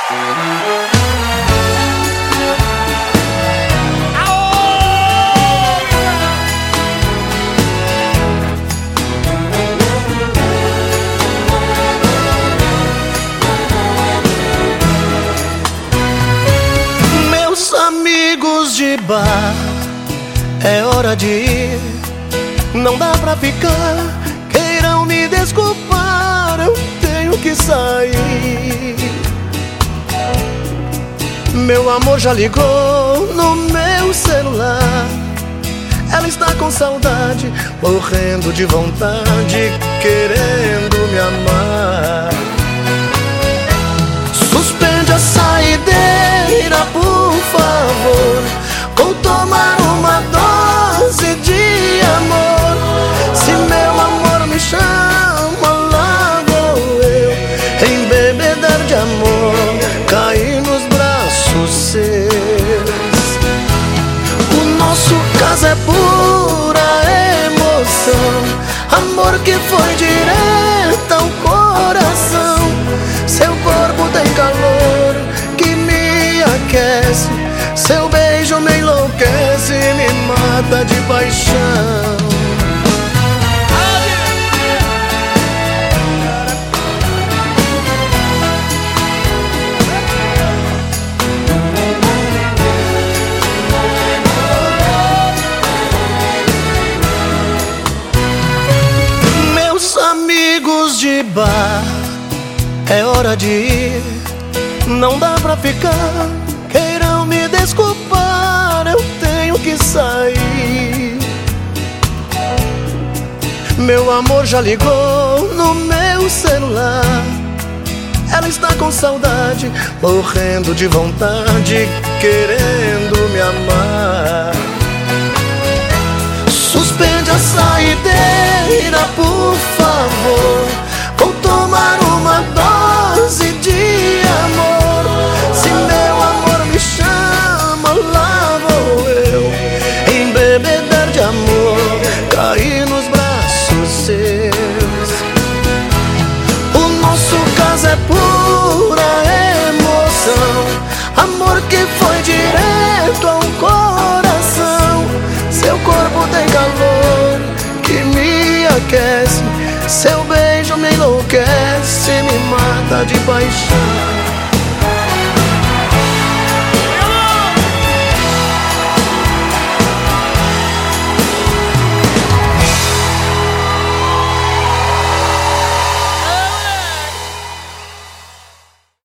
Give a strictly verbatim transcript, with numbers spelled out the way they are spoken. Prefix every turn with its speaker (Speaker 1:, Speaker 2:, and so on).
Speaker 1: Amigos de bar, é hora de ir, não dá pra ficar. Queiram me desculpar, eu tenho que sair. Meu amor já ligou no meu celular. Ela está com saudade, morrendo de vontade, querendo me amar. Suspende a saideira, por favor. Vou tomar uma dose de amor. Se meu amor me chama, lá vou eu embebedar de amor, cair nos braços seus. O nosso caso é pura emoção, amor que foi direto ao coração. Seu corpo tem calor que me aquece, seu beijo me enlouquece e me mata de paixão. Meus amigos de bar, é hora de ir, não dá pra ficar. Queiram me desculpar, eu tenho que sair. Meu amor já ligou no meu celular. Ela está com saudade, morrendo de vontade, querendo me amar. Suspende a saideira, por favor. Vou tomar uma dose de amor. Se meu amor me chama, lá vou eu embebedar de amor, cair nos braços seus. O nosso caso é pura emoção, amor que foi direto ao coração. Seu corpo tem calor que me aquece, seu beijo me enlouquece, me mata de paixão.